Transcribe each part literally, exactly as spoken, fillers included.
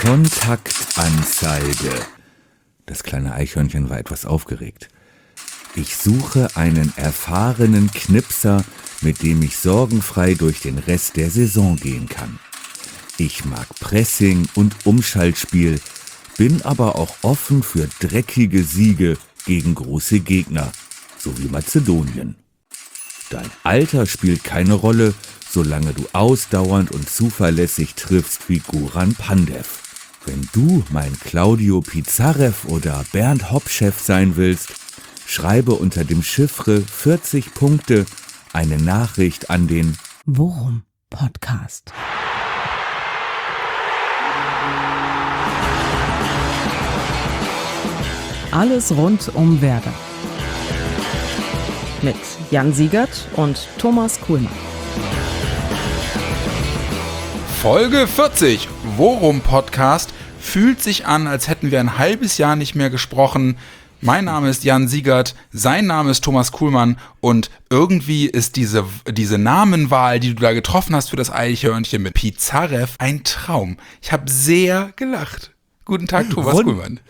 Kontaktanzeige. Das kleine Eichhörnchen war etwas aufgeregt. Ich suche einen erfahrenen Knipser, mit dem ich sorgenfrei durch den Rest der Saison gehen kann. Ich mag Pressing und Umschaltspiel, bin aber auch offen für dreckige Siege gegen große Gegner, so wie Mazedonien. Dein Alter spielt keine Rolle, solange du ausdauernd und zuverlässig triffst wie Goran Pandev. Wenn du mein Claudio Pizarrev oder Bernd Hopchef sein willst, schreibe unter dem Chiffre vierzig Punkte eine Nachricht an den Worum Podcast. Alles rund um Werder. Mit Jan Siegert und Thomas Kuhlmann. Folge vierzig, Worum Podcast, fühlt sich an, als hätten wir ein halbes Jahr nicht mehr gesprochen. Mein Name ist Jan Siegert, sein Name ist Thomas Kuhlmann und irgendwie ist diese, diese Namenwahl, die du da getroffen hast für das Eichhörnchen mit Pizarrev, ein Traum. Ich habe sehr gelacht. Guten Tag, Thomas Rund- Kuhlmann.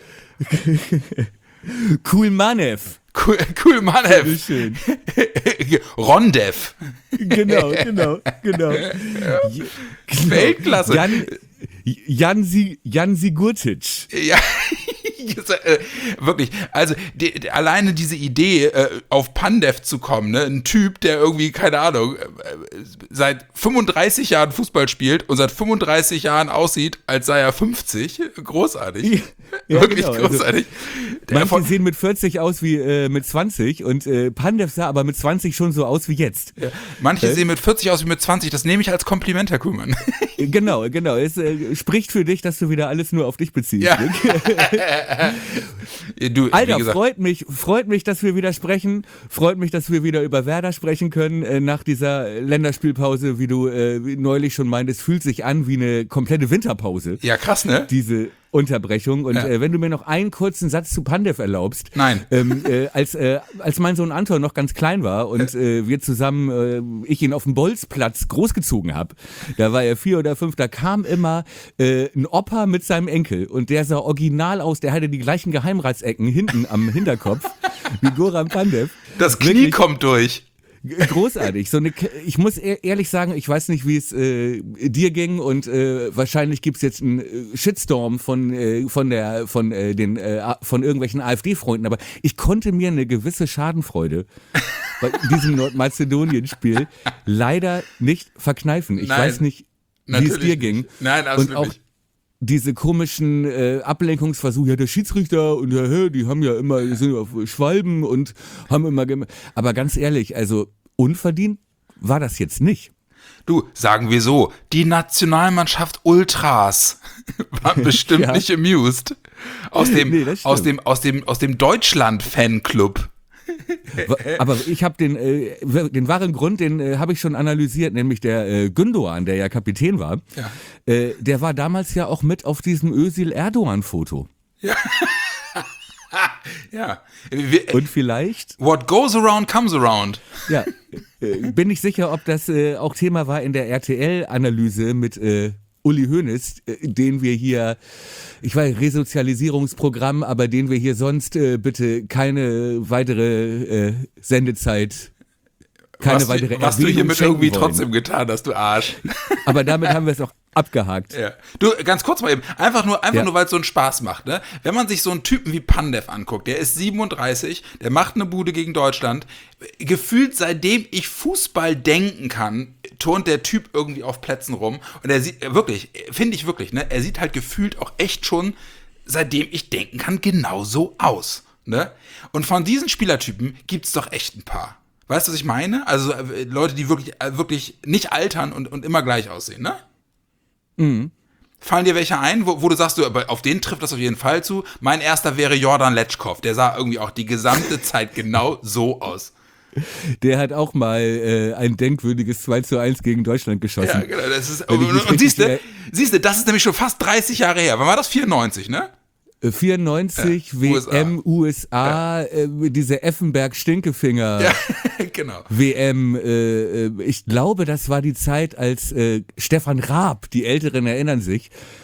Kuhlmannev. Cool, Kuhlmannev. Schön. Rondev. Genau, genau, genau. Weltklasse. Jan, Jan, Sie, Jan Sigurtic. Ja, äh, wirklich. Also die, die, alleine diese Idee, äh, auf Pandev zu kommen, ne? Ein Typ, der irgendwie, keine Ahnung, äh, seit fünfunddreißig Jahren Fußball spielt und seit fünfunddreißig Jahren aussieht, als sei er fünfzig. Großartig. Ja, wirklich genau. großartig. Also, manche von, sehen mit vierzig aus wie äh, mit zwanzig und äh, Pandev sah aber mit zwanzig schon so aus wie jetzt. Ja, manche äh? sehen mit vierzig aus wie mit zwanzig. Das nehme ich als Kompliment, Herr Kuhlmann. Genau, genau. Es äh, spricht für dich, dass du wieder alles nur auf dich beziehst. Ja. du, Alter, wie gesagt, freut mich, freut mich, dass wir wieder sprechen. Freut mich, dass wir wieder über Werder sprechen können. Äh, nach dieser Länderspielpause, wie du äh, neulich schon meintest, fühlt sich an wie eine komplette Winterpause. Ja, krass, ne? Diese Unterbrechung. Und Ja. äh, wenn du mir noch einen kurzen Satz zu Pandev erlaubst. Nein. Ähm, äh, als, äh, als mein Sohn Anton noch ganz klein war und äh, wir zusammen, äh, ich ihn auf dem Bolzplatz großgezogen habe, da war er vier oder fünf, da kam immer äh, ein Opa mit seinem Enkel und der sah original aus, der hatte die gleichen Geheimratsecken hinten am Hinterkopf wie Goran Pandev. Das Knie Wirklich kommt durch. großartig. So eine, ich muss ehr- ehrlich sagen, ich weiß nicht, wie es äh, dir ging und äh, wahrscheinlich gibt's jetzt einen äh, Shitstorm von äh, von der von äh, den äh, von irgendwelchen AfD-Freunden, aber ich konnte mir eine gewisse Schadenfreude bei diesem Nordmazedonien-Spiel leider nicht verkneifen. Ich Nein, weiß nicht, wie es natürlich dir ging. nicht. Nein, absolut und auch nicht. diese komischen äh, Ablenkungsversuche, ja, der Schiedsrichter und der Herr, die haben ja immer, die sind auf Schwalben und haben immer, gem- aber ganz ehrlich, also unverdient war das jetzt nicht. Du, sagen wir so, die Nationalmannschaft Ultras waren bestimmt Ja. nicht amused. Aus dem, Nee, das stimmt. aus dem, aus dem, aus dem Deutschland-Fanclub. Aber ich habe den, äh, den wahren Grund, den äh, habe ich schon analysiert, nämlich der äh, Gündoğan, der ja Kapitän war, Ja. äh, der war damals ja auch mit auf diesem Özil-Erdoğan-Foto. Ja. Wir, Und vielleicht, what goes around comes around. ja, äh, bin ich sicher, ob das äh, auch Thema war in der R T L-Analyse mit äh, Uli Hoeneß, äh, den wir hier, ich weiß, Resozialisierungsprogramm, aber den wir hier sonst äh, bitte keine weitere äh, Sendezeit, keine was weitere du, was du Erwähnung hiermit schenken irgendwie wollen. trotzdem getan hast, du Arsch. Aber damit haben wir es auch abgehakt. Ja. Du, ganz kurz mal eben, einfach nur, einfach Ja. nur, weil es so einen Spaß macht, ne? Wenn man sich so einen Typen wie Pandev anguckt, der ist siebenunddreißig, der macht eine Bude gegen Deutschland, gefühlt seitdem ich Fußball denken kann, turnt der Typ irgendwie auf Plätzen rum und er sieht, äh, wirklich, finde ich wirklich, ne? Er sieht halt gefühlt auch echt schon, seitdem ich denken kann, genauso aus, ne? Und von diesen Spielertypen gibt's doch echt ein paar. Weißt du, was ich meine? Also äh, Leute, die wirklich, äh, wirklich nicht altern und, und immer gleich aussehen, ne? Mhm. Fallen dir welche ein, wo, wo du sagst, du, aber auf den trifft das auf jeden Fall zu? Mein erster wäre Jordan Letschkow. Der sah irgendwie auch die gesamte Zeit genau so aus. Der hat auch mal äh, ein denkwürdiges zwei zu eins gegen Deutschland geschossen. Ja, genau. Das ist, Wenn ich und mich und siehst du, richtig siehst du, das ist nämlich schon fast dreißig Jahre her. Wann war das? vierundneunzig, ne? Äh, vierundneunzig, Ja, W M, U S A. U S A, äh, diese Effenberg-Stinkefinger. Ja, genau. W M, äh, äh, ich glaube, das war die Zeit, als äh, Stefan Raab, die Älteren erinnern sich,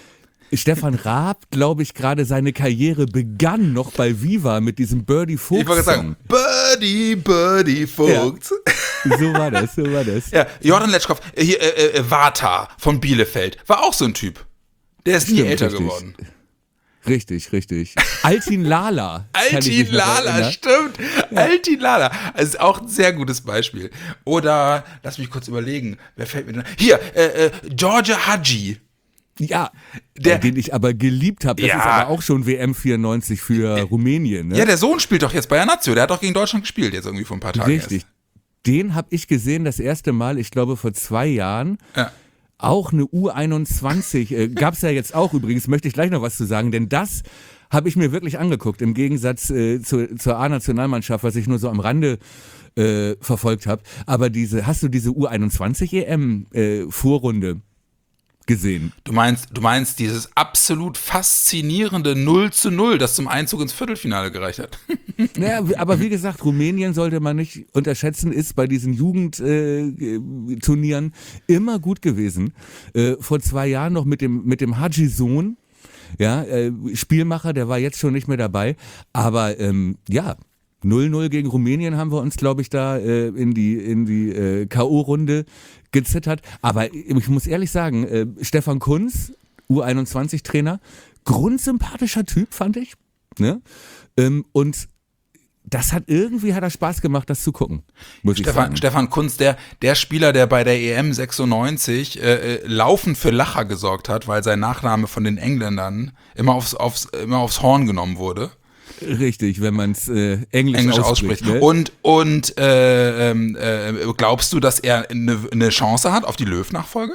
Stefan Raab, glaube ich, gerade seine Karriere begann noch bei Viva mit diesem Birdie Vogt. Ich wollte sagen, Birdie, Birdie Vogt. Ja. So war das, so war das. Ja, Jordan Letschkow, äh, hier, äh, äh, Vata von Bielefeld, war auch so ein Typ. Der ist nie Stimmt, älter richtig. geworden. Richtig, richtig. Altin Lala. Altin Lala, stimmt. Ja. Altin Lala. Also ist auch ein sehr gutes Beispiel. Oder, lass mich kurz überlegen, wer fällt mir denn? Hier, äh, äh, Georgia Hadji. Ja, der, den ich aber geliebt habe. Das ja. ist aber auch schon W M vierundneunzig für Rumänien. Ne? Ja, der Sohn spielt doch jetzt bei der Nazio. Der hat doch gegen Deutschland gespielt, jetzt irgendwie vor ein paar Tagen. Richtig. Erst. Den habe ich gesehen das erste Mal, ich glaube vor zwei Jahren. Ja. Auch eine U einundzwanzig, äh, gab es ja jetzt auch übrigens, möchte ich gleich noch was zu sagen, denn das habe ich mir wirklich angeguckt, im Gegensatz äh, zu, zur A-Nationalmannschaft, was ich nur so am Rande äh, verfolgt habe. Aber diese, hast du diese U einundzwanzig E M-Vorrunde gesehen? Du meinst, du meinst dieses absolut faszinierende null zu null, das zum Einzug ins Viertelfinale gereicht hat. Naja, aber wie gesagt, Rumänien sollte man nicht unterschätzen, ist bei diesen Jugendturnieren äh, immer gut gewesen. Äh, vor zwei Jahren noch mit dem, mit dem Hadji-Sohn, ja, äh, Spielmacher, der war jetzt schon nicht mehr dabei. Aber ähm, ja, null null gegen Rumänien haben wir uns, glaube ich, da äh, in die, in die äh, K O-Runde gezittert. Aber ich muss ehrlich sagen, äh, Stefan Kunz, U einundzwanzig-Trainer, grundsympathischer Typ, fand ich. Ne? Ähm, und das hat irgendwie hat er Spaß gemacht, das zu gucken, muss Stefan, ich sagen. Stefan Kunz, der, der Spieler, der bei der E M sechsundneunzig äh, laufend für Lacher gesorgt hat, weil sein Nachname von den Engländern immer aufs, aufs, immer aufs Horn genommen wurde. Richtig, wenn man es äh, Englisch, Englisch ausspricht. ausspricht. Ne? Und, und äh, äh, glaubst du, dass er eine, eine Chance hat auf die Löw-Nachfolge?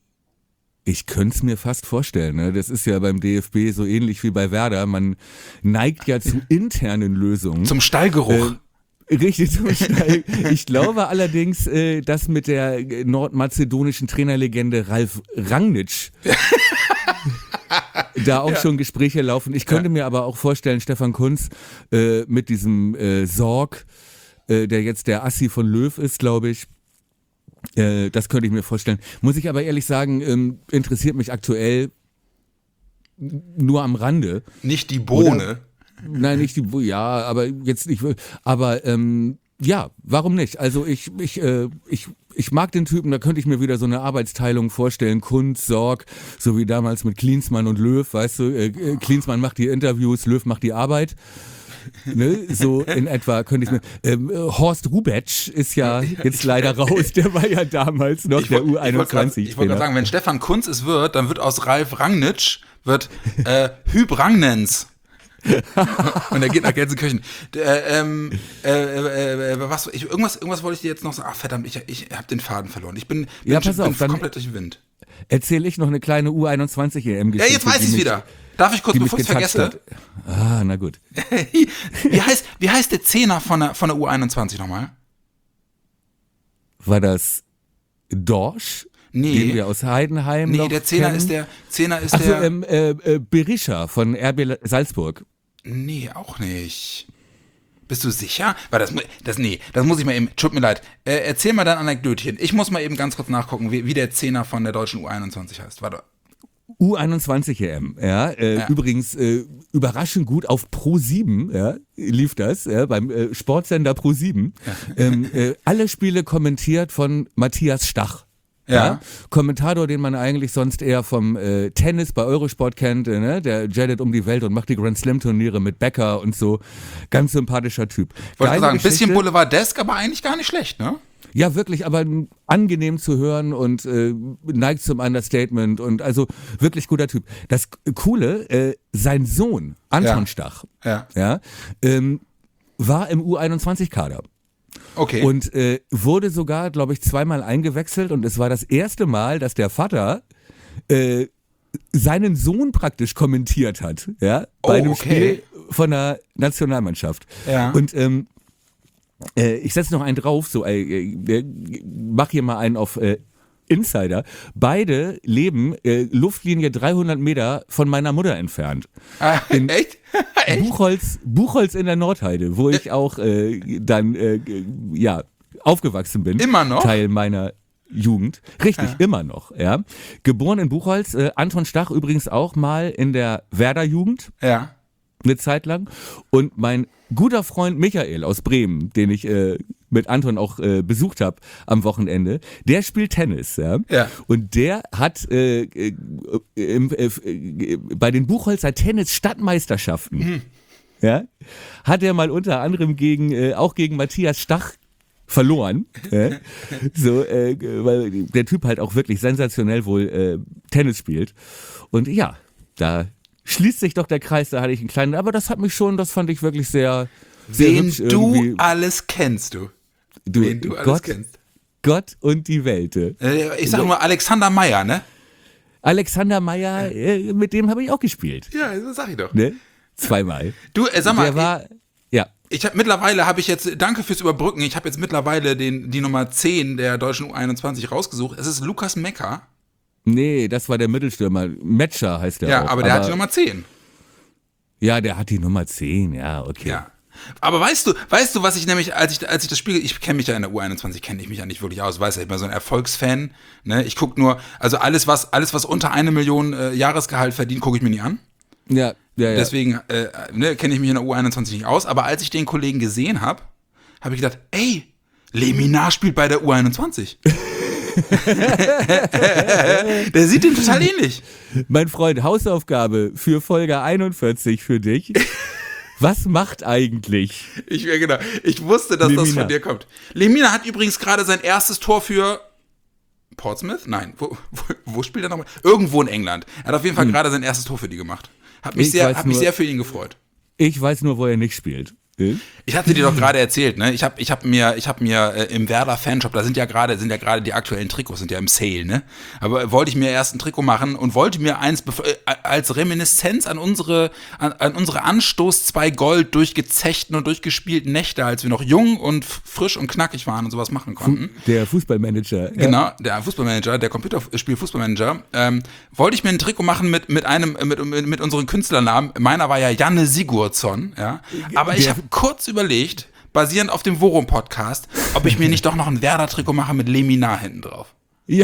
Ich könnte es mir fast vorstellen. Ne? Das ist ja beim D F B so ähnlich wie bei Werder. Man neigt ja zu internen Lösungen. Zum Stallgeruch. Äh, richtig, zum Stall. Ich glaube allerdings, äh, dass mit der nordmazedonischen Trainerlegende Ralf Rangnick da auch ja. schon Gespräche laufen. Ich könnte ja. mir aber auch vorstellen, Stefan Kunz äh, mit diesem äh, Sorg, äh, der jetzt der Assi von Löw ist, glaube ich, äh, das könnte ich mir vorstellen. Muss ich aber ehrlich sagen, ähm, interessiert mich aktuell nur am Rande. Nicht die Bohne. Oder, nein, nicht die Bohne, ja, aber jetzt nicht, aber ähm, ja, warum nicht? Also ich, ich, äh, ich, ich mag den Typen, da könnte ich mir wieder so eine Arbeitsteilung vorstellen, Kunz, Sorg, so wie damals mit Klinsmann und Löw, weißt du, äh, Klinsmann macht die Interviews, Löw macht die Arbeit. Ne, so in etwa könnte ich mir. Ähm, Horst Rubetsch ist ja jetzt leider raus, der war ja damals noch ich der wollt, U einundzwanzig. Ich wollte gerade sagen, wenn Stefan Kunz es wird, dann wird aus Ralf Rangnick wird äh, Hüb Rangnens. Und er geht nach Gelsenkirchen. Äh, ähm, äh, äh, was, ich, irgendwas, irgendwas wollte ich dir jetzt noch sagen. Ach verdammt, ich, ich habe den Faden verloren. Ich bin, bin, ja, pass bin auf, dann komplett durch den Wind. Erzähle ich noch eine kleine U einundzwanzig E M-Geschichte. Ja, jetzt weiß ich es wieder. Darf ich kurz, bevor ich es vergesse? Hat. Ah, na gut. wie, heißt, wie heißt der Zehner von der, von der U einundzwanzig nochmal? War das Dorsch? Nee. Den wir aus Heidenheim Nee, noch der Zehner kennen? ist der, Zehner ist Ach so, der. ähm, äh, äh, Berisha von R B Salzburg. Nee, auch nicht. Bist du sicher? Weil das, das, nee, das muss ich mal eben, tut mir leid. Äh, erzähl mal dein Anekdötchen. Ich muss mal eben ganz kurz nachgucken, wie, wie der Zehner von der deutschen U einundzwanzig heißt. Warte. U einundzwanzig E M, ja, äh, ja. Übrigens äh, überraschend gut auf Pro sieben, ja, lief das, ja, beim äh, Sportsender Pro sieben. Ja. Ähm, äh, alle Spiele kommentiert von Matthias Stach. Ja. ja. Kommentator, den man eigentlich sonst eher vom äh, Tennis bei Eurosport kennt, äh, ne? Der jettet um die Welt und macht die Grand Slam Turniere mit Becker und so. Ganz sympathischer Typ. Wollte sagen, ein bisschen Boulevardesk, aber eigentlich gar nicht schlecht, ne? Ja, wirklich, aber angenehm zu hören und äh, neigt zum Understatement und also wirklich guter Typ. Das Coole, äh, sein Sohn, Anton ja. Stach, ja. Ja, ähm, war im U einundzwanzig-Kader. Okay. Und äh, wurde sogar, glaube ich, zweimal eingewechselt und es war das erste Mal, dass der Vater äh, seinen Sohn praktisch kommentiert hat, ja, bei oh, einem okay. Spiel von der Nationalmannschaft. Ja. Und ähm, äh, ich setze noch einen drauf, so, äh, äh, mach hier mal einen auf äh, Insider. Beide leben äh, Luftlinie dreihundert Meter von meiner Mutter entfernt. Ah, in echt? echt? Buchholz, Buchholz in der Nordheide, wo ich auch äh, dann äh, ja aufgewachsen bin. Immer noch? Teil meiner Jugend. Richtig, Ja. immer noch, ja. Geboren in Buchholz, äh, Anton Stach übrigens auch mal in der Werder-Jugend, Ja. eine Zeit lang. Und mein guter Freund Michael aus Bremen, den ich äh, mit Anton auch äh, besucht habe am Wochenende, der spielt Tennis, ja. Ja. Und der hat äh, äh, im, äh, äh, bei den Buchholzer Tennis-Stadtmeisterschaften, Mhm. ja, hat er mal unter anderem gegen, äh, auch gegen Matthias Stach verloren. Ja? So, äh, weil der Typ halt auch wirklich sensationell wohl äh, Tennis spielt. Und ja, da schließt sich doch der Kreis, da hatte ich einen kleinen, aber das hat mich schon, das fand ich wirklich sehr, sehr Wen hübsch du irgendwie. alles kennst, du. Du, Wen du alles Gott, kennst. Gott und die Welt. Äh, Ich sag nur Alexander Meyer, ne? Alexander Meyer, äh, mit dem habe ich auch gespielt. Ja, das sag ich doch. Ne? Zweimal. Du, äh, sag mal, Der war, ja. ich habe mittlerweile habe ich jetzt, danke fürs Überbrücken, ich habe jetzt mittlerweile den, die Nummer zehn der deutschen U einundzwanzig rausgesucht. Es ist Lukas Mecker. Nee, das war der Mittelstürmer. Metscher heißt der Ja, auch. aber der hat die Nummer zehn. Ja, der hat die Nummer zehn, ja, okay. Ja. Aber weißt du, weißt du, was ich nämlich, als ich, als ich das Spiel, ich kenne mich ja in der U einundzwanzig, kenne ich mich ja nicht wirklich aus, weiß ja, ich bin so ein Erfolgsfan, ne? Ich gucke nur, also alles, was, alles, was unter eine Million äh, Jahresgehalt verdient, gucke ich mir nie an. Ja, ja, ja. Deswegen äh, ne, kenne ich mich in der U einundzwanzig nicht aus, aber als ich den Kollegen gesehen habe, habe ich gedacht, ey, Leminar spielt bei der U einundzwanzig. Der sieht dem total ähnlich. Mein Freund, Hausaufgabe für Folge einundvierzig für dich. Was macht eigentlich? Ich, ja, genau. Ich wusste, dass Lemina. das von dir kommt. Lemina hat übrigens gerade sein erstes Tor für Portsmouth? Nein. Wo, wo, wo spielt er nochmal? Irgendwo in England. Er hat auf jeden Fall Hm. gerade sein erstes Tor für die gemacht. Hat mich, Ich sehr, weiß hat mich nur- sehr für ihn gefreut. Ich weiß nur, wo er nicht spielt. Hm? Ich hatte dir doch gerade erzählt, ne? Ich habe ich hab mir, ich hab mir äh, im Werder Fanshop, da sind ja gerade, sind ja gerade die aktuellen Trikots, sind ja im Sale, ne? Aber wollte ich mir erst ein Trikot machen und wollte mir eins bef- äh, als Reminiszenz an unsere, an, an unsere Anstoß zwei Gold durchgezechten und durchgespielten Nächte, als wir noch jung und f- frisch und knackig waren und sowas machen konnten. Der Fußballmanager. Genau, der Fußballmanager, der Computerspiel-Fußballmanager, ähm, wollte ich mir ein Trikot machen mit, mit einem, mit, mit, mit unseren Künstlernamen. Meiner war ja Janne Sigurdsson, ja. Aber ich Der- habe kurz überlegt, basierend auf dem Worum-Podcast, ob ich mir nicht doch noch ein Werder-Trikot mache mit Leminar hinten drauf. Ja.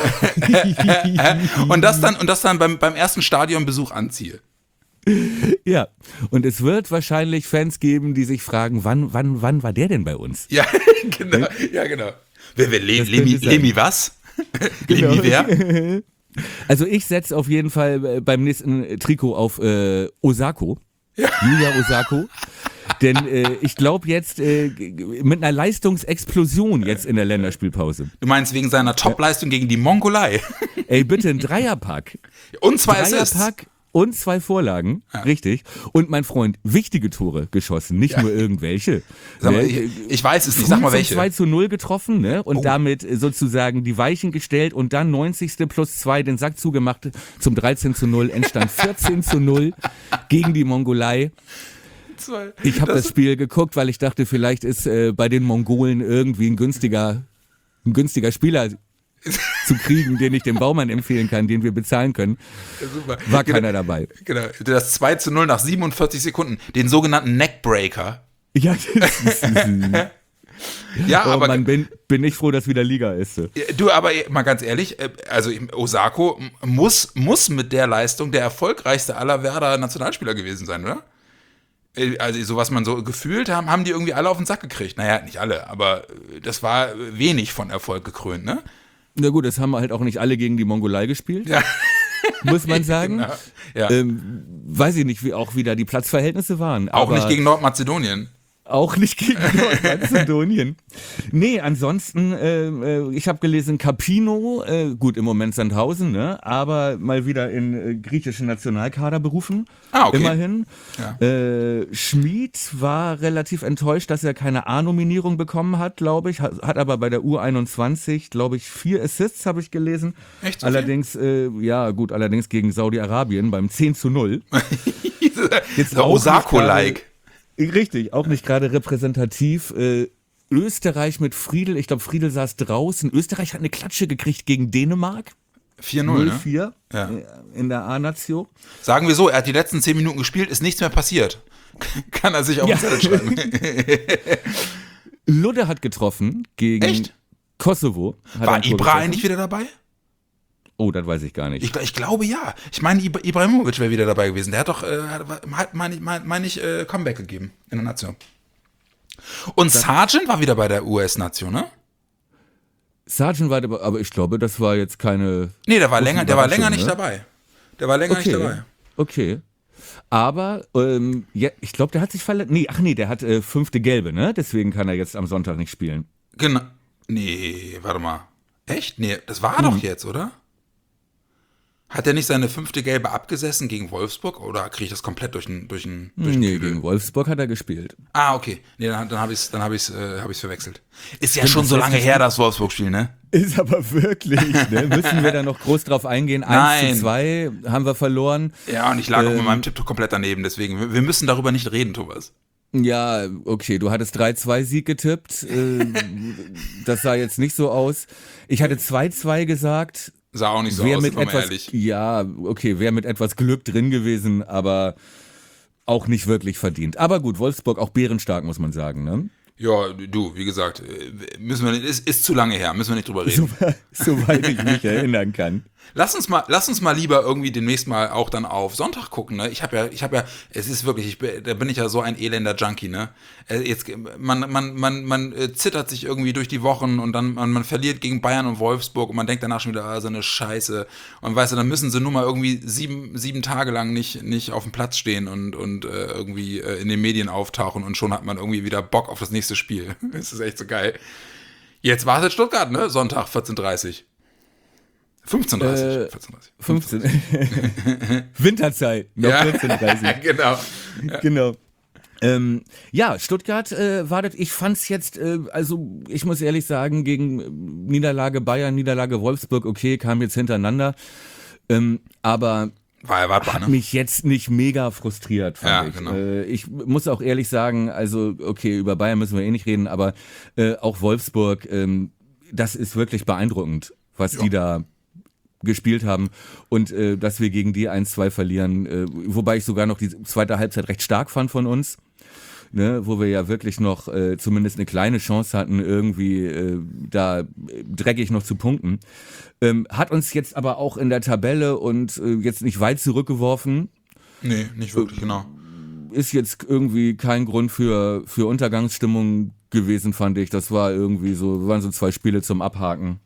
Und das dann, und das dann beim, beim ersten Stadionbesuch anziehe. Ja. Und es wird wahrscheinlich Fans geben, die sich fragen, wann, wann, wann war der denn bei uns? Ja, genau, ja, genau. Wer, wer, Le, Das Lemi, könnte sein. Lemi was? Genau. Lemi wer? Also ich setze auf jeden Fall äh, beim nächsten Trikot auf äh, Osako. Julia Osako. Denn äh, ich glaube jetzt äh, mit einer Leistungsexplosion jetzt in der Länderspielpause. Du meinst wegen seiner Topleistung gegen die Mongolei. Ey, bitte ein Dreierpack. Und zwei Assists. Dreierpack und zwei Vorlagen, richtig. Und mein Freund, wichtige Tore geschossen, nicht nur irgendwelche. Sag mal, Ne? ich, ich weiß es nicht, Früh sag mal zum welche. zwei zu null getroffen, ne? Und Oh. damit sozusagen die Weichen gestellt und dann neunzigste plus zwei den Sack zugemacht zum dreizehn zu null, entstand vierzehn zu null gegen die Mongolei. Zwei. Ich habe das, Spiel geguckt, weil ich dachte, vielleicht ist äh, bei den Mongolen irgendwie ein günstiger, ein günstiger Spieler zu kriegen, den ich dem Baumann empfehlen kann, den wir bezahlen können. Super. War Genau. keiner dabei. Genau, das zwei zu null nach siebenundvierzig Sekunden, den sogenannten Neckbreaker. Ja, das ist, Ja, oh aber Mann, bin, bin ich froh, dass wieder Liga ist. du, aber mal ganz ehrlich, äh, also Osako muss, muss mit der Leistung der erfolgreichste aller Werder Nationalspieler gewesen sein, oder? Äh, Also so was man so gefühlt haben, haben die irgendwie alle auf den Sack gekriegt. Naja, nicht alle, aber das war wenig von Erfolg gekrönt, ne? Na gut, das haben halt auch nicht alle gegen die Mongolei gespielt, Ja. muss man sagen. Genau. Ja. Ähm, weiß ich nicht, wie auch wieder die Platzverhältnisse waren. Auch aber nicht gegen Nordmazedonien. Auch nicht gegen Nordmazedonien. Nee, ansonsten, äh, äh, ich habe gelesen, Capino, äh, gut, im Moment Sandhausen, ne, aber mal wieder in äh, griechischen Nationalkader berufen. Ah, okay. Immerhin. Ja. Äh, Schmid war relativ enttäuscht, dass er keine A-Nominierung bekommen hat, glaube ich. Hat, hat aber bei der U einundzwanzig, glaube ich, vier Assists, habe ich gelesen. Echt so viel? Allerdings, äh, ja, gut, allerdings gegen Saudi-Arabien beim zehn zu null. Jetzt So auch nicht Osako-like. Richtig, auch nicht gerade repräsentativ. Äh, Österreich mit Friedel, ich glaube, Friedel saß draußen. Österreich hat eine Klatsche gekriegt gegen Dänemark. vier null, null ne? vier Ja. äh, in der A-Nation. Sagen wir so, er hat die letzten zehn Minuten gespielt, ist nichts mehr passiert. Kann er sich auf Ja. den Zettel schreiben. Ludde hat getroffen gegen. Echt? Kosovo. Hat War ein Tor Ibra geschossen. eigentlich wieder dabei? Oh, das weiß ich gar nicht. Ich, ich glaube ja. Ich meine, Ibra- Ibrahimovic wäre wieder dabei gewesen. Der hat doch, äh, hat, meine ich, mein, mein ich äh, Comeback gegeben in der Nation. Und Sargent war wieder bei der U S-Nation, ne? Sargent war dabei, aber ich glaube, das war jetzt keine. Nee, der war länger, der war länger nicht ne? dabei. Der war länger Okay. nicht dabei. Okay. Aber ähm, ja, ich glaube, der hat sich verletzt. Nee, ach nee, der hat äh, fünfte Gelbe, ne? Deswegen kann er jetzt am Sonntag nicht spielen. Genau. Nee, warte mal. Echt? Nee, das war doch jetzt, oder? Hat er nicht seine fünfte Gelbe abgesessen gegen Wolfsburg? Oder kriege ich das komplett durch den durch den, durch den Nee, Kübel? gegen Wolfsburg hat er gespielt. Ah, okay. Nee, dann, dann habe ich es dann hab ich's, äh, hab ich's verwechselt. Ist ja Stimmt, schon das so heißt, lange das- her, das Wolfsburg-Spiel, ne? Ist aber wirklich, ne? Müssen wir da noch groß drauf eingehen? eins Nein. zu zwei haben wir verloren. Ja, und ich lag auch Ähm. mit meinem Tipp komplett daneben. Deswegen, wir, wir müssen darüber nicht reden, Thomas. Ja, okay, du hattest drei zwei Sieg getippt. Äh, das sah jetzt nicht so aus. Ich hatte zwei zwei gesagt. Sah auch nicht so Wär aus, mit sind wir mal etwas, ehrlich. ja, okay, wäre mit etwas Glück drin gewesen, aber auch nicht wirklich verdient. Aber gut, Wolfsburg auch bärenstark, muss man sagen, ne? Ja, du, wie gesagt, äh, müssen wir nicht, ist, ist zu lange her, müssen wir nicht drüber reden. Soweit ich mich erinnern kann. Lass uns mal, lass uns mal lieber irgendwie demnächst mal auch dann auf Sonntag gucken, ne? Ich habe ja, ich habe ja, es ist wirklich, ich, bin- da bin ich ja so ein elender Junkie, ne? Äh, Jetzt, man, man, man, man äh, zittert sich irgendwie durch die Wochen und dann, man, man verliert gegen Bayern und Wolfsburg und man denkt danach schon wieder, ah, so eine Scheiße. Und weißt du, dann müssen sie nur mal irgendwie sieben, sieben Tage lang nicht, nicht auf dem Platz stehen und, und äh, irgendwie äh, in den Medien auftauchen und schon hat man irgendwie wieder Bock auf das nächste Spiel. Das ist echt so geil. Jetzt wartet Stuttgart, ne? Sonntag, vierzehn Uhr dreißig. fünfzehn Uhr dreißig. Äh, vierzehn Uhr dreißig. fünfzehn. Winterzeit, noch Ja. vierzehn Uhr dreißig. Genau. Genau. Ähm, ja, Stuttgart äh, wartet, ich fand's jetzt, äh, also ich muss ehrlich sagen, gegen äh, Niederlage Bayern, Niederlage Wolfsburg, okay, kam jetzt hintereinander, ähm, aber War erwartbar, hat ne? mich jetzt nicht mega frustriert, fand Ja, ich. genau. Äh, ich muss auch ehrlich sagen, also okay, über Bayern müssen wir eh nicht reden, aber äh, auch Wolfsburg, ähm, das ist wirklich beeindruckend, was Ja. die da gespielt haben und äh, dass wir gegen die eins zwei verlieren, äh, wobei ich sogar noch die zweite Halbzeit recht stark fand von uns, ne, wo wir ja wirklich noch äh, zumindest eine kleine Chance hatten, irgendwie äh, da äh, dreckig noch zu punkten. Ähm, hat uns jetzt aber auch in der Tabelle und äh, jetzt nicht weit zurückgeworfen, Nee, nicht wirklich, genau. ist jetzt irgendwie kein Grund für, für Untergangsstimmung gewesen, fand ich. Das war irgendwie so, waren so zwei Spiele zum Abhaken.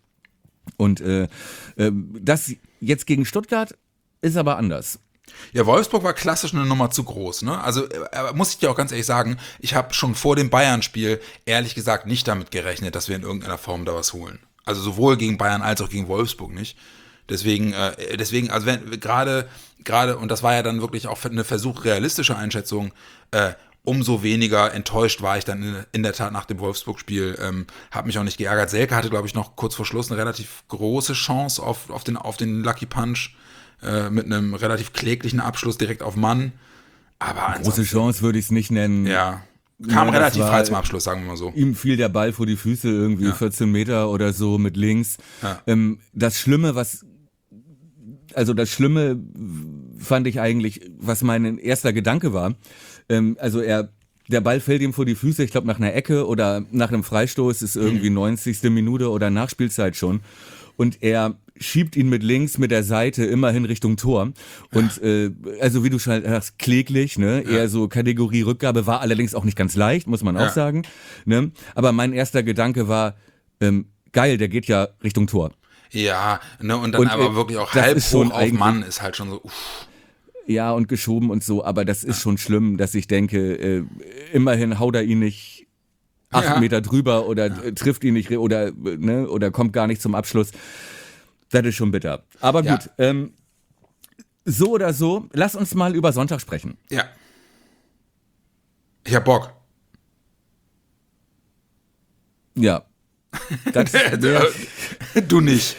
Und äh, äh, das jetzt gegen Stuttgart ist aber anders. Ja, Wolfsburg war klassisch eine Nummer zu groß, ne? Also äh, muss ich dir auch ganz ehrlich sagen, ich habe schon vor dem Bayern-Spiel ehrlich gesagt nicht damit gerechnet, dass wir in irgendeiner Form da was holen. Also sowohl gegen Bayern als auch gegen Wolfsburg nicht. Deswegen, äh, deswegen, also wenn gerade, gerade, und das war ja dann wirklich auch eine Versuch realistische Einschätzung, äh, umso weniger enttäuscht war ich dann in, in der Tat nach dem Wolfsburg-Spiel. Ähm, habe mich auch nicht geärgert. Selke hatte, glaube ich, noch kurz vor Schluss eine relativ große Chance auf, auf, den, auf den Lucky Punch äh, mit einem relativ kläglichen Abschluss direkt auf Mann. Aber Große ansonsten, Chance würde ich es nicht nennen. ja, kam Ja, das relativ war- frei zum Abschluss, sagen wir mal so. Ihm fiel der Ball vor die Füße, irgendwie Ja. vierzehn Meter oder so mit links. Ja. Ähm, das Schlimme, was, also das Schlimme fand ich eigentlich, was mein erster Gedanke war. Ähm, also er, der Ball fällt ihm vor die Füße, ich glaube nach einer Ecke oder nach einem Freistoß, ist irgendwie Mhm. neunzigste Minute oder Nachspielzeit schon. Und er schiebt ihn mit links, mit der Seite immerhin Richtung Tor. Und äh, also wie du schon sagst, kläglich, ne? Eher so Kategorie Rückgabe, war allerdings auch nicht ganz leicht, muss man auch Ja. sagen. Ne? Aber mein erster Gedanke war, ähm, geil, der geht ja Richtung Tor. Ja, ne, und dann Und, aber äh, wirklich auch das halb ist schon hoch auf eigentlich- Mann ist halt schon so, uff. Ja, und geschoben und so, aber das ist schon schlimm, dass ich denke, äh, immerhin haut er ihn nicht acht Ja. Meter drüber oder äh, trifft ihn nicht re- oder, äh, ne, oder kommt gar nicht zum Abschluss. Das ist schon bitter. Aber Ja. gut, ähm, so oder so, lass uns mal über Sonntag sprechen. Ja. Ich hab Bock. Ja. Das wär, Du nicht.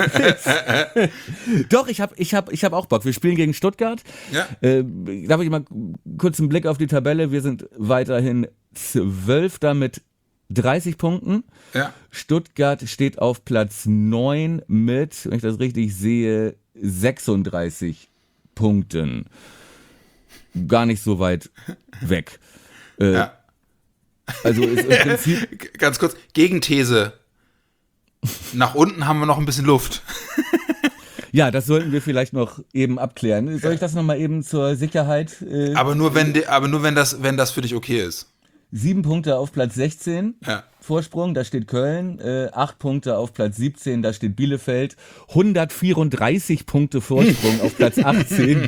doch, ich habe ich hab, ich hab auch Bock. Wir spielen gegen Stuttgart. Ja. Äh, darf ich mal kurz einen Blick auf die Tabelle? Wir sind weiterhin Zwölfter mit dreißig Punkten. Ja. Stuttgart steht auf Platz neun mit, wenn ich das richtig sehe, sechsunddreißig Punkten. Gar nicht so weit weg. Äh, Ja. Also ist im Prinzip, Ganz kurz, Gegenthese. nach unten haben wir noch ein bisschen Luft. Ja, das sollten wir vielleicht noch eben abklären. Soll ich das nochmal eben zur Sicherheit? Äh, aber nur wenn, de, aber nur wenn das, wenn das für dich okay ist. Sieben Punkte auf Platz sechzehn, ja. Vorsprung, da steht Köln. Äh, acht Punkte auf Platz siebzehn, da steht Bielefeld. hundertvierunddreißig Punkte Vorsprung auf Platz achtzehn.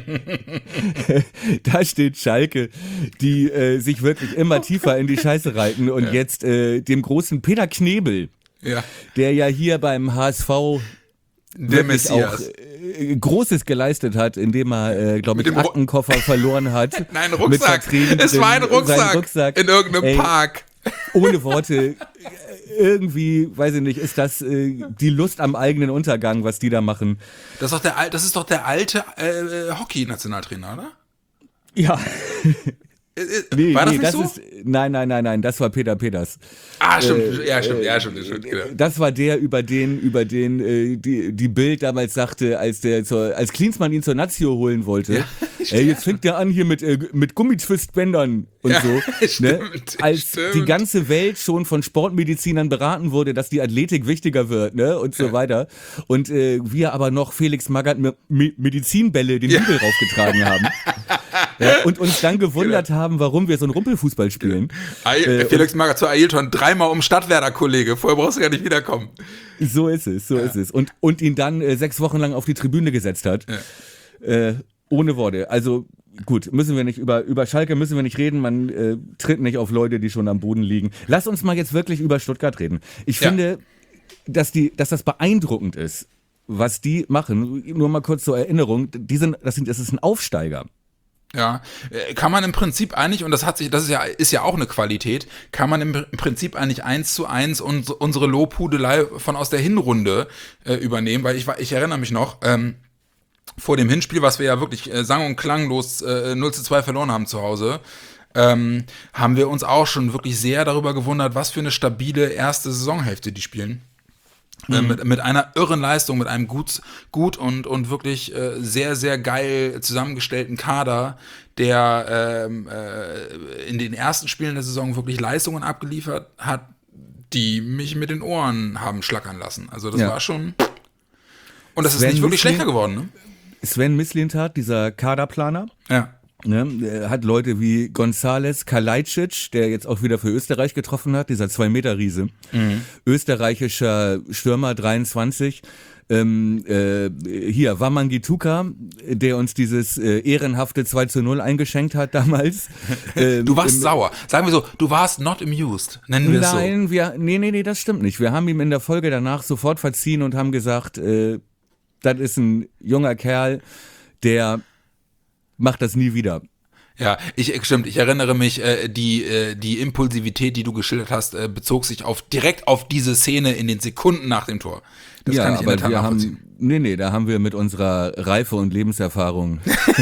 Da steht Schalke, die äh, sich wirklich immer tiefer in die Scheiße reiten und ja. jetzt äh, dem großen Peter Knebel, ja. der ja hier beim H S V der wirklich auch äh, Großes geleistet hat, indem er, äh, glaube ich, Aktenkoffer verloren hat. Nein, Rucksack. Es war ein Rucksack, Rucksack in irgendeinem Ey, Park. Ohne Worte. Irgendwie, weiß ich nicht, ist das äh, die Lust am eigenen Untergang, was die da machen. Das ist doch der, das ist doch der alte äh, Hockey-Nationaltrainer, oder? Ja. Nee, war das nee, nicht das so? Ist, nein, nein, nein, nein, das war Peter Peters. Ah, stimmt, äh, ja, stimmt, ja, stimmt, stimmt, genau. Das war der, über den, über den äh, die, die Bild damals sagte, als der zur, als Klinsmann ihn zur Nazio holen wollte. Ja, äh, jetzt fängt der an hier mit, äh, mit Gummitwistbändern und ja, so. Stimmt, ne? Als stimmt. Die ganze Welt schon von Sportmedizinern beraten wurde, dass die Athletik wichtiger wird, ne, und so ja. weiter. Und äh, wir aber noch Felix Magath mit Medizinbälle den Hügel ja. raufgetragen haben. Ja, und uns dann gewundert genau. haben, warum wir so einen Rumpelfußball spielen. Äh, Felix Magath zu Ailton, dreimal um Stadtwerder, Kollege. Vorher brauchst du gar nicht wiederkommen. So ist es, so ja. ist es. Und, und ihn dann äh, sechs Wochen lang auf die Tribüne gesetzt hat. Ja. Äh, ohne Worte. Also gut, müssen wir nicht über, über Schalke müssen wir nicht reden. Man äh, tritt nicht auf Leute, die schon am Boden liegen. Lass uns mal jetzt wirklich über Stuttgart reden. Ich ja. finde, dass, die, dass das beeindruckend ist, was die machen. Nur mal kurz zur Erinnerung. Die sind, das, sind, das ist ein Aufsteiger. Ja, kann man im Prinzip eigentlich, und das hat sich, das ist ja, ist ja auch eine Qualität, kann man im Prinzip eigentlich eins zu eins und unsere Lobhudelei von aus der Hinrunde äh, übernehmen, weil ich, ich erinnere mich noch, ähm, vor dem Hinspiel, was wir ja wirklich äh, sang- und klanglos äh, null zu zwei verloren haben zu Hause, ähm, haben wir uns auch schon wirklich sehr darüber gewundert, was für eine stabile erste Saisonhälfte die spielen. Mhm. Mit, mit einer irren Leistung, mit einem gut, gut und, und wirklich äh, sehr, sehr geil zusammengestellten Kader, der ähm, äh, in den ersten Spielen der Saison wirklich Leistungen abgeliefert hat, die mich mit den Ohren haben schlackern lassen. Also das ja. war schon... Und das Sven ist nicht wirklich Mislin- schlechter geworden, ne? Sven Mislintat, dieser Kaderplaner, ja. ne, hat Leute wie González, Kalajdzic, der jetzt auch wieder für Österreich getroffen hat, dieser Zwei-Meter-Riese, mhm. österreichischer Stürmer, dreiundzwanzig, ähm, äh, hier, Wamangituka, der uns dieses äh, ehrenhafte zwei zu null eingeschenkt hat damals. Ähm, du warst im, sauer. Sagen wir so, du warst not amused, nennen wir es so. Nein, wir, nee, nee, nee, das stimmt nicht. Wir haben ihm in der Folge danach sofort verziehen und haben gesagt, äh, das ist ein junger Kerl, der macht das nie wieder. Ja, ich stimmt, ich erinnere mich, äh, die äh, die Impulsivität, die du geschildert hast, äh, bezog sich auf direkt auf diese Szene in den Sekunden nach dem Tor. Das ja, kann ich in der Tat wir nachvollziehen. Haben, nee, nee, da haben wir mit unserer Reife und Lebenserfahrung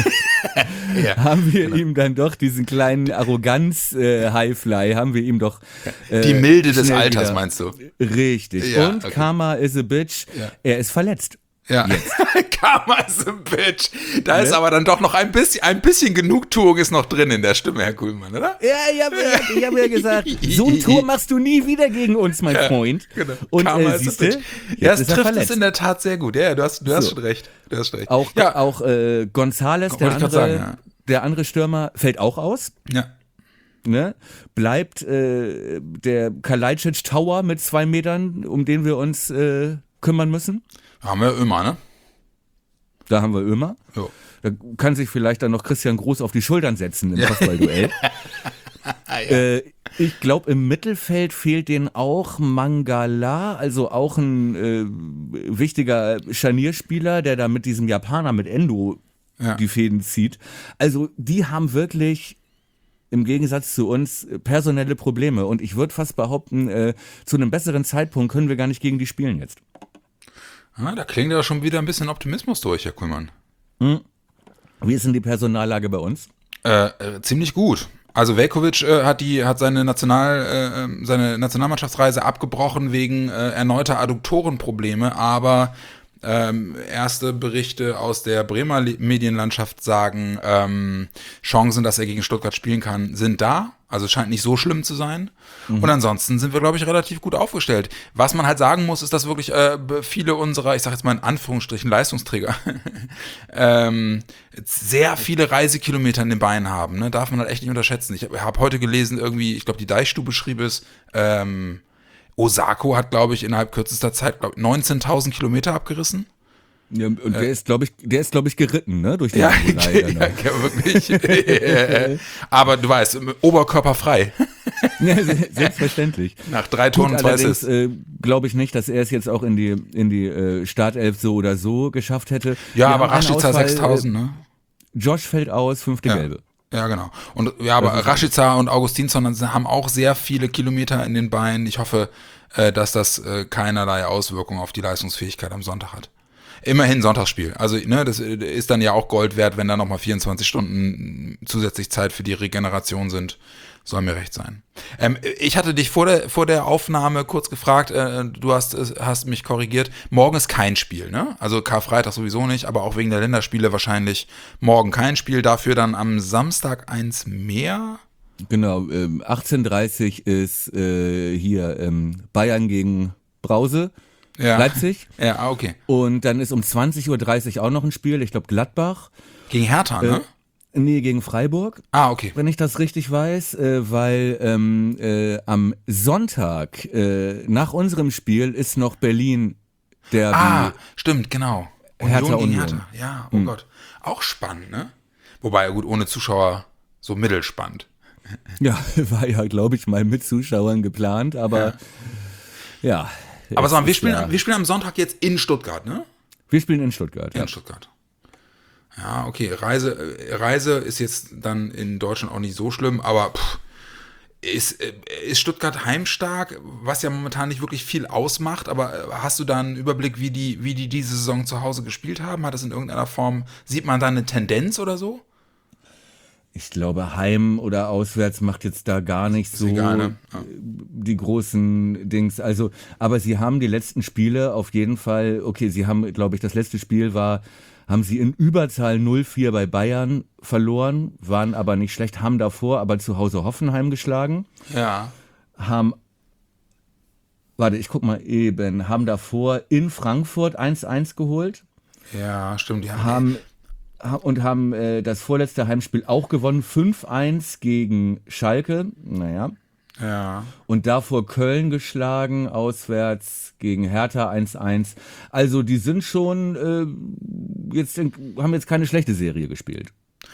ja, haben wir genau. ihm dann doch diesen kleinen Arroganz-Highfly, äh, haben wir ihm doch äh, die Milde des Alters, wieder. Meinst du? Richtig. Ja, und okay. Karma is a bitch, ja. Er ist verletzt. Ja, Karma is a bitch. Da ne? ist aber dann doch noch ein bisschen, ein bisschen Genugtuung ist noch drin in der Stimme, Herr Kuhlmann, oder? Ja, ich habe ja, hab ja gesagt, so ein Tor machst du nie wieder gegen uns, mein ja, Freund. Genau. Und Karma äh, siehste, ja, es trifft es in der Tat sehr gut. Ja, du hast, du hast so. schon recht. Du hast recht. Auch, ja. auch äh, González, der andere, sagen, ja. der andere Stürmer, fällt auch aus. Ja. Ne? Bleibt äh, der Kalajdzic Tower mit zwei Metern, um den wir uns äh, kümmern müssen. Da haben wir Ömer, ne? Da haben wir Ömer. Jo. Da kann sich vielleicht dann noch Christian Groß auf die Schultern setzen im Kopfballduell. ja. äh, ich glaube, im Mittelfeld fehlt denen auch Mangala, also auch ein äh, wichtiger Scharnierspieler, der da mit diesem Japaner, mit Endo, ja. die Fäden zieht. Also die haben wirklich im Gegensatz zu uns personelle Probleme. Und ich würde fast behaupten, äh, zu einem besseren Zeitpunkt können wir gar nicht gegen die spielen jetzt. Ja, da klingt ja schon wieder ein bisschen Optimismus durch, Herr Kuhlmann. Hm. Wie ist denn die Personallage bei uns? Äh, äh, ziemlich gut. Also Veljković äh, hat die hat seine National äh, seine Nationalmannschaftsreise abgebrochen wegen äh, erneuter Adduktorenprobleme, aber ähm, erste Berichte aus der Bremer Medienlandschaft sagen, ähm, Chancen, dass er gegen Stuttgart spielen kann, sind da. Also es scheint nicht so schlimm zu sein. Mhm. Und ansonsten sind wir, glaube ich, relativ gut aufgestellt. Was man halt sagen muss, ist, dass wirklich äh, viele unserer, ich sage jetzt mal in Anführungsstrichen, Leistungsträger ähm, sehr viele Reisekilometer in den Beinen haben. Ne? Darf man halt echt nicht unterschätzen. Ich habe hab heute gelesen, irgendwie, ich glaube, die Deichstube schrieb es, ähm, Osako hat, glaube ich, innerhalb kürzester Zeit, glaube ich, neunzehntausend Kilometer abgerissen. Ja, und der äh, ist, glaube ich, der ist, glaube ich, geritten, ne? Durch die ja, ja, ja, wirklich. Aber du weißt, oberkörperfrei. Ja, selbstverständlich. Nach drei Tonnen zwei Assists. Äh, glaube ich nicht, dass er es jetzt auch in die in die äh, Startelf so oder so geschafft hätte. Ja, Wir aber Rashica sechstausend, ne? Josh fällt aus, fünfte ja. Gelbe. Ja, genau. Und ja, aber Rashica und Augustinsson haben auch sehr viele Kilometer in den Beinen. Ich hoffe, äh, dass das äh, keinerlei Auswirkungen auf die Leistungsfähigkeit am Sonntag hat. Immerhin Sonntagsspiel. Also, ne, das ist dann ja auch Gold wert, wenn da nochmal vierundzwanzig Stunden zusätzlich Zeit für die Regeneration sind. Soll mir recht sein. Ähm, ich hatte dich vor der, vor der Aufnahme kurz gefragt, äh, du hast, hast mich korrigiert. Morgen ist kein Spiel, ne? Also Karfreitag sowieso nicht, aber auch wegen der Länderspiele wahrscheinlich morgen kein Spiel. Dafür dann am Samstag eins mehr. Genau, ähm, achtzehn Uhr dreißig ist äh, hier ähm, Bayern gegen Brause. Ja. Leipzig. Ja, okay. Und dann ist um zwanzig Uhr dreißig auch noch ein Spiel, ich glaube Gladbach. Gegen Hertha, ne? Äh, nee, gegen Freiburg. Ah, okay. Wenn ich das richtig weiß, äh, weil ähm, äh, am Sonntag äh, nach unserem Spiel ist noch Berlin Derby. Ah, stimmt, genau. Hertha Union gegen Union. Hertha. Ja, oh hm. Gott. Auch spannend, ne? Wobei, gut, ohne Zuschauer so mittelspannend. Ja, war ja, glaube ich, mal mit Zuschauern geplant, aber ja. ja aber sag mal, wir spielen, ja. wir spielen am Sonntag jetzt in Stuttgart, ne? Wir spielen in Stuttgart, in ja. Stuttgart. Ja, okay, Reise, Reise ist jetzt dann in Deutschland auch nicht so schlimm, aber pff, ist, ist Stuttgart heimstark, was ja momentan nicht wirklich viel ausmacht, aber hast du da einen Überblick, wie die, wie die diese Saison zu Hause gespielt haben? Hat das in irgendeiner Form, sieht man da eine Tendenz oder so? Ich glaube, heim oder auswärts macht jetzt da gar nicht so egal, ne? Ja. die großen Dings. Also, aber sie haben die letzten Spiele auf jeden Fall, okay, sie haben, glaube ich, das letzte Spiel war, haben sie in Überzahl null vier bei Bayern verloren, waren aber nicht schlecht, haben davor aber zu Hause Hoffenheim geschlagen. Ja. Haben, warte, ich guck mal eben, haben davor in Frankfurt eins eins geholt. Ja, stimmt. Die haben, haben und haben äh, das vorletzte Heimspiel auch gewonnen, fünf eins gegen Schalke, naja. Ja. Und davor Köln geschlagen, auswärts gegen Hertha eins eins. Also die sind schon, äh, jetzt haben jetzt keine schlechte Serie gespielt.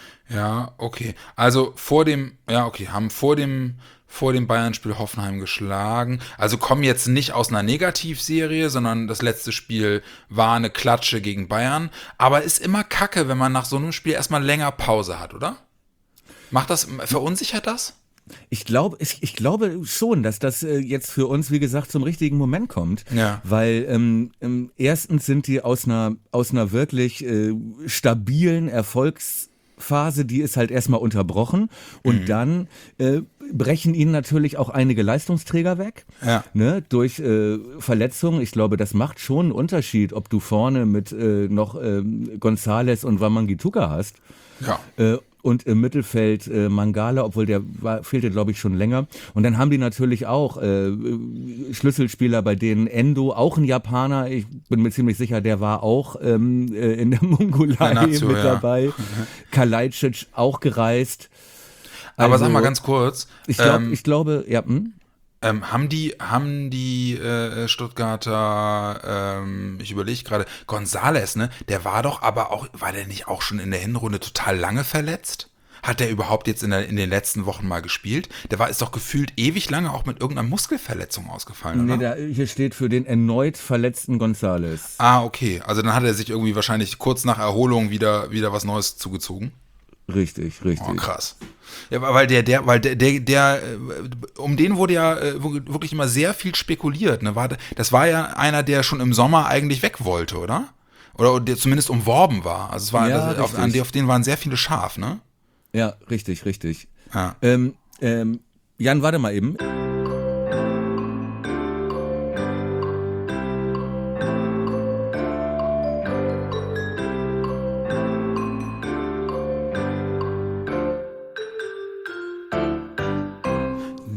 Ja, okay. Also vor dem, ja okay, haben vor dem vor dem Bayern-Spiel Hoffenheim geschlagen. Also kommen jetzt nicht aus einer Negativserie, sondern das letzte Spiel war eine Klatsche gegen Bayern. Aber ist immer kacke, wenn man nach so einem Spiel erstmal länger Pause hat, oder? Macht das, verunsichert das? Ich glaube, ich, ich glaube schon, dass das äh, jetzt für uns, wie gesagt, zum richtigen Moment kommt. Ja. Weil ähm, ähm, erstens sind die aus einer, aus einer wirklich äh, stabilen Erfolgsphase, die ist halt erstmal unterbrochen. Und mhm. dann äh, brechen ihnen natürlich auch einige Leistungsträger weg, ja. ne, durch äh, Verletzungen. Ich glaube, das macht schon einen Unterschied, ob du vorne mit äh, noch äh, González und Wamangituka hast. Ja. Äh, und im Mittelfeld äh, Mangala, obwohl der war, fehlte, glaube ich, schon länger. Und dann haben die natürlich auch äh, Schlüsselspieler, bei denen Endo, auch ein Japaner, ich bin mir ziemlich sicher, der war auch ähm, äh, in der Mongolei Natsu, mit ja. dabei. Mhm. Kalajdzic auch gereist. Aber also, sag mal ganz kurz. Ich, glaub, ähm, ich glaube, ja. Hm? Ähm, haben die, haben die äh, Stuttgarter, ähm, ich überlege gerade, González, ne? Der war doch aber auch, war der nicht auch schon in der Hinrunde total lange verletzt? Hat der überhaupt jetzt in, der, in den letzten Wochen mal gespielt? Der war ist doch gefühlt ewig lange auch mit irgendeiner Muskelverletzung ausgefallen, oder? Nee, da, hier steht für den erneut verletzten González. Ah, okay. Also dann hat er sich irgendwie wahrscheinlich kurz nach Erholung wieder, wieder was Neues zugezogen. Richtig, richtig. Oh, krass. Ja, weil der, der, weil der, der, der, um den wurde ja wirklich immer sehr viel spekuliert. Ne? War, das war ja einer, der schon im Sommer eigentlich weg wollte, oder? Oder der zumindest umworben war. Also es war, ja, das, auf, an, auf den waren sehr viele scharf, ne? Ja, richtig, richtig. Ja. Ähm, ähm, Jan, warte mal eben.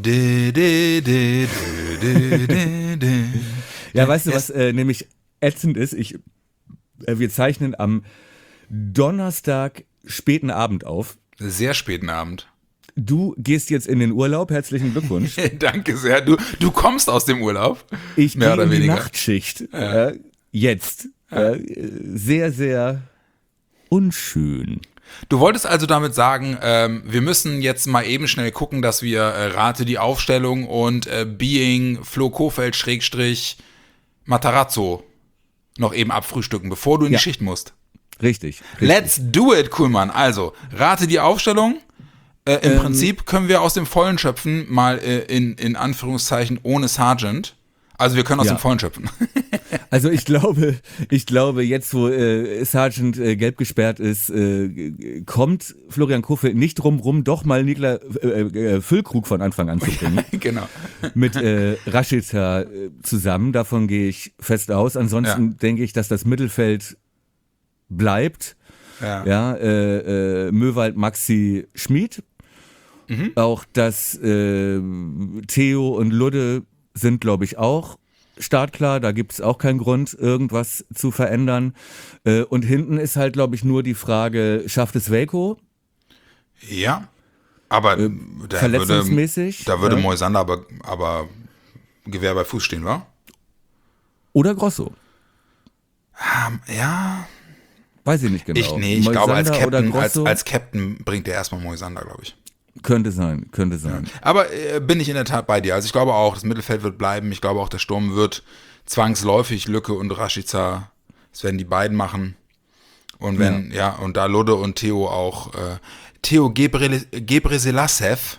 De, de, de, de, de, de. Ja, weißt du, was äh, nämlich ätzend ist? Ich, äh, wir zeichnen am Donnerstag späten Abend auf. Sehr späten Abend. Du gehst jetzt in den Urlaub. Herzlichen Glückwunsch. Danke sehr. Du, du kommst aus dem Urlaub. Ich Mehr gehe oder in die weniger. Nachtschicht. Ja. Äh, jetzt. Ja. Äh, sehr, sehr unschön. Du wolltest also damit sagen, ähm, wir müssen jetzt mal eben schnell gucken, dass wir äh, Rate die Aufstellung und äh, Being Flo Kofeld Schrägstrich Matarazzo noch eben abfrühstücken, bevor du in Ja. die Schicht musst. Richtig. richtig. Let's do it, Kuhlmann. Also, rate die Aufstellung. Äh, Im Ähm, Prinzip können wir aus dem Vollen schöpfen, mal äh, in, in Anführungszeichen ohne Sergeant. Also wir können aus Ja. dem Vollen schöpfen. Also ich glaube, ich glaube, jetzt wo äh, Sergeant äh, gelb gesperrt ist, äh, kommt Florian Kofeld nicht drum rum, doch mal Niklas äh, äh, Füllkrug von Anfang an zu bringen. Genau. Mit äh, Rashica äh, zusammen. Davon gehe ich fest aus. Ansonsten Ja. denke ich, dass das Mittelfeld bleibt. Ja. Ja, äh, äh, Möwald, Maxi, Schmid. Mhm. Auch das äh, Theo und Ludde sind, glaube ich, auch startklar. Da gibt es auch keinen Grund, irgendwas zu verändern. Äh, und hinten ist halt, glaube ich, nur die Frage, schafft es Velko? Ja. Aber Äh, da verletzungsmäßig, würde, da würde ja. Moisander aber, aber Gewehr bei Fuß stehen, wa? Oder Grosso? Ähm, ja. Weiß ich nicht genau. Ich, nee, ich glaube, als Moisander oder Captain, als, Grosso? als Captain bringt er erstmal Moisander, glaube ich. Könnte sein, könnte sein. Aber äh, bin ich in der Tat bei dir. Also ich glaube auch, das Mittelfeld wird bleiben. Ich glaube auch, der Sturm wird zwangsläufig Lücke und Rashica, das werden die beiden machen. Und wenn, ja, und da Ludde und Theo auch, äh, Theo Gebre- Gebreselassev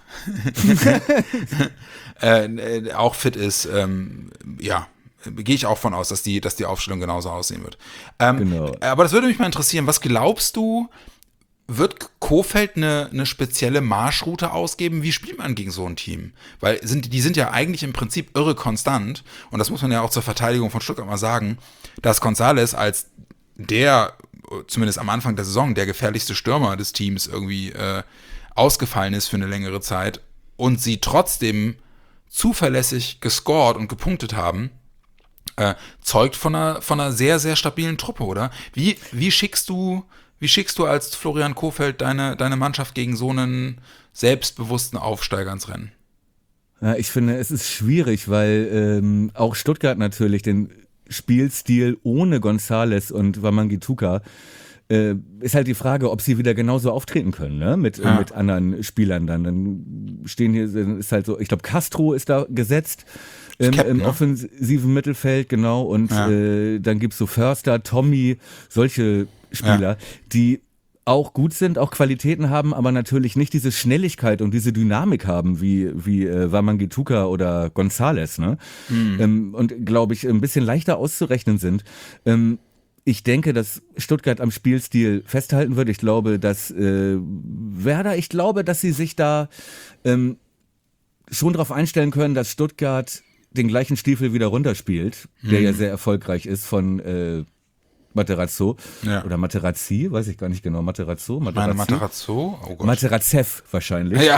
äh, äh, auch fit ist, ähm, ja, gehe ich auch von aus, dass die, dass die Aufstellung genauso aussehen wird. Ähm, Genau. Aber das würde mich mal interessieren, was glaubst du, wird Kofeld eine, eine spezielle Marschroute ausgeben? Wie spielt man gegen so ein Team? Weil sind, die sind ja eigentlich im Prinzip irre konstant. Und das muss man ja auch zur Verteidigung von Stuttgart mal sagen, dass González als der, zumindest am Anfang der Saison, der gefährlichste Stürmer des Teams irgendwie äh, ausgefallen ist für eine längere Zeit und sie trotzdem zuverlässig gescored und gepunktet haben, äh, zeugt von einer, von einer sehr, sehr stabilen Truppe, oder? Wie, wie schickst du... Wie schickst du als Florian Kofeld deine, deine Mannschaft gegen so einen selbstbewussten Aufsteiger ins Rennen? Ja, ich finde, es ist schwierig, weil ähm, auch Stuttgart natürlich den Spielstil ohne González und Wamangituka äh, ist halt die Frage, ob sie wieder genauso auftreten können, ne? Mit, Ja. äh, mit anderen Spielern dann. Dann stehen hier, ist halt so, ich glaube, Castro ist da gesetzt. Im, Captain, im ne? offensiven Mittelfeld, genau. Und Ja. äh, dann gibt's so Förster, Tommy, solche Spieler, die auch gut sind, auch Qualitäten haben, aber natürlich nicht diese Schnelligkeit und diese Dynamik haben wie, wie äh, Wamangituka oder González, ne? Mhm. Ähm, und glaube ich, ein bisschen leichter auszurechnen sind. Ähm, ich denke, dass Stuttgart am Spielstil festhalten wird. Ich glaube, dass äh, Werder, ich glaube, dass sie sich da ähm, schon darauf einstellen können, dass Stuttgart den gleichen Stiefel wieder runterspielt, der Mhm. ja sehr erfolgreich ist von äh, Materazzo Ja. oder Materazzi, weiß ich gar nicht genau, Materazzo, Meine Materazzi. Materazzo? Oh Gott. Materazzev wahrscheinlich. Ja,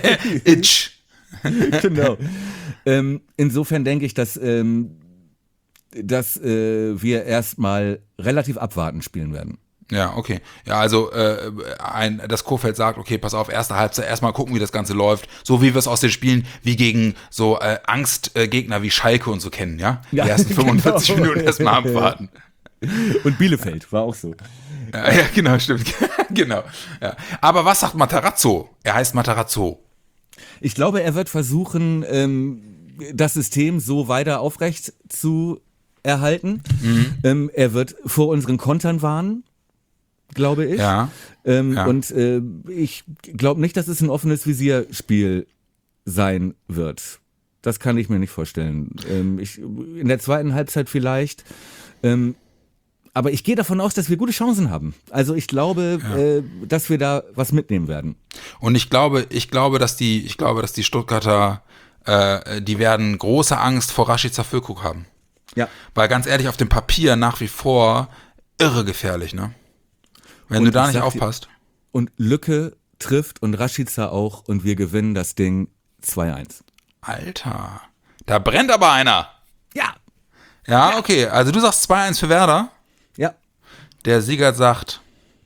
Itch. Genau. ähm, insofern denke ich, dass, ähm, dass äh, wir erstmal relativ abwartend spielen werden. Ja, okay. Ja, also äh, ein, das Kofeld sagt, okay, pass auf, erste Halbzeit, erstmal gucken, wie das Ganze läuft, so wie wir es aus den Spielen wie gegen so äh, Angstgegner wie Schalke und so kennen, ja? Die Ja, ersten fünfundvierzig genau. Minuten erstmal abwarten. Und Bielefeld war auch so. Ja, ja, genau, stimmt. Genau. Ja. Aber was sagt Matarazzo? Er heißt Matarazzo. Ich glaube, er wird versuchen, ähm, das System so weiter aufrecht zu erhalten. Mhm. Ähm, er wird vor unseren Kontern warnen, glaube ich. Ja. Ähm, Ja. Und äh, ich glaube nicht, dass es ein offenes Visierspiel sein wird. Das kann ich mir nicht vorstellen. Ähm, ich, in der zweiten Halbzeit vielleicht. Ähm, aber ich gehe davon aus, dass wir gute Chancen haben. Also ich glaube, Ja. äh, dass wir da was mitnehmen werden. Und ich glaube, ich glaube, dass die, ich glaube, dass die Stuttgarter, äh, die werden große Angst vor Rashica Füllkrug haben. Ja. Weil ganz ehrlich, auf dem Papier nach wie vor irre gefährlich, ne? Wenn Und du da ich nicht sag dir- aufpasst. Und Lücke trifft und Rashica auch und wir gewinnen das Ding zwei eins. Alter, da brennt aber einer. Ja. Ja, okay, also du sagst zwei eins für Werder. Ja. Der Siegert sagt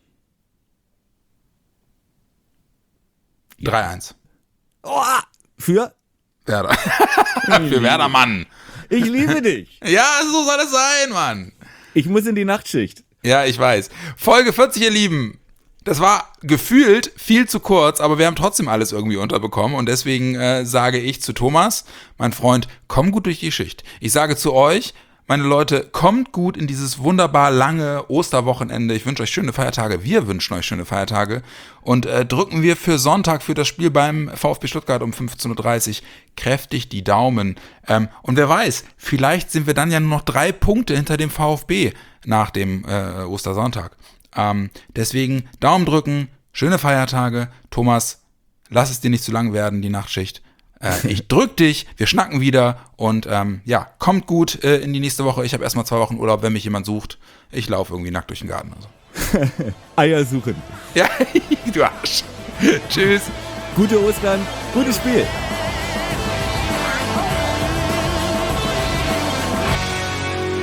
drei eins. Oh, für? Werder. Für Werder, Mann. Ich liebe dich. Ja, so soll es sein, Mann. Ich muss in die Nachtschicht. Ja, ich weiß. Folge vierzig, ihr Lieben. Das war gefühlt viel zu kurz, aber wir haben trotzdem alles irgendwie unterbekommen. Und deswegen äh, sage ich zu Thomas, mein Freund, komm gut durch die Schicht. Ich sage zu euch, meine Leute, kommt gut in dieses wunderbar lange Osterwochenende. Ich wünsche euch schöne Feiertage. Wir wünschen euch schöne Feiertage. Und äh, drücken wir für Sonntag, für das Spiel beim VfB Stuttgart um fünfzehn Uhr dreißig kräftig die Daumen. Ähm, und wer weiß, vielleicht sind wir dann ja nur noch drei Punkte hinter dem VfB nach dem äh, Ostersonntag. Ähm, deswegen Daumen drücken, schöne Feiertage. Thomas, lass es dir nicht zu lang werden, die Nachtschicht. Äh, ich drück dich, wir schnacken wieder und ähm, ja, kommt gut äh, in die nächste Woche. Ich habe erstmal zwei Wochen Urlaub, wenn mich jemand sucht. Ich laufe irgendwie nackt durch den Garten. Also. Eier suchen. Ja, du Arsch. Tschüss. Gute Ostern, gutes Spiel.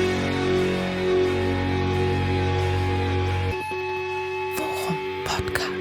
Worum Podcast.